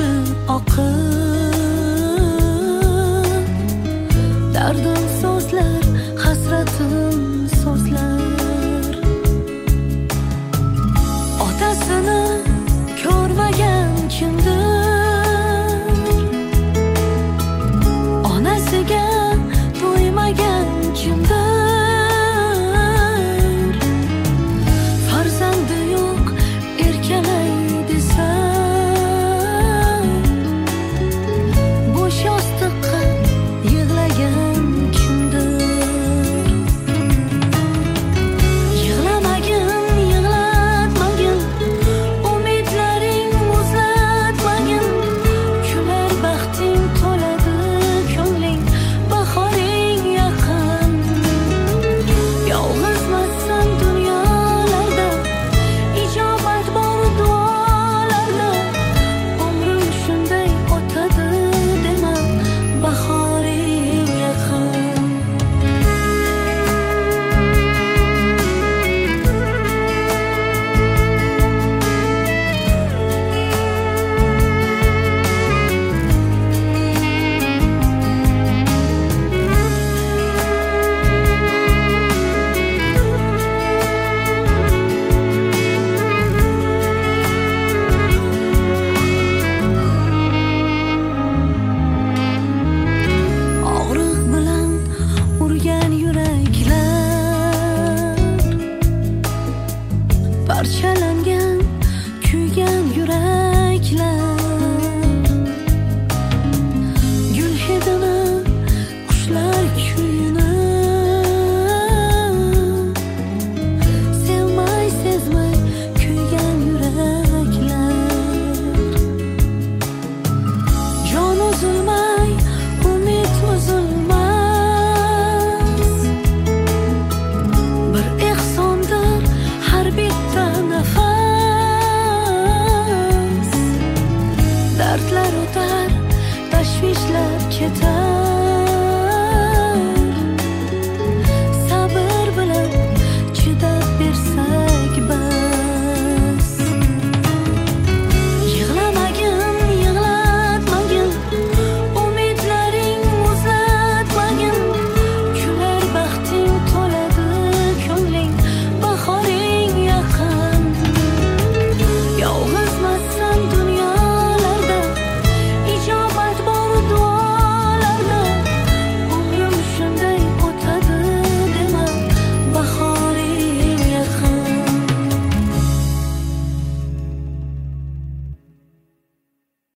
oqib, dardim so'zlar, hasratim so'zlar. Otasini ko'rmagan kimdir, onasiga to'ymagan kimdir, farzandi yo'q erkalay desa, bo'sh yostiqqa yig'lagan kimdir. Yig'lamagin, yig'latmagin, umidlaring muzlatmagin, kular baxting to'ladi ko'ngling, bahoring yaqin. Yolg'izmassan dunyolarda, ijobat bor duolarda, umrim shunday o'tadi dema, bahoring yaqin. Og'riq bilan urgan yuraklar, parchalangan, kuygan yuraklar, gul hidini, qushlar kuyini sevmay sezmay kuygan yuraklar. Jon uzilmay, umid uzilmas, bir ehsondir har bitta nafas. Dardlar o'tar, tashvishlar ketar,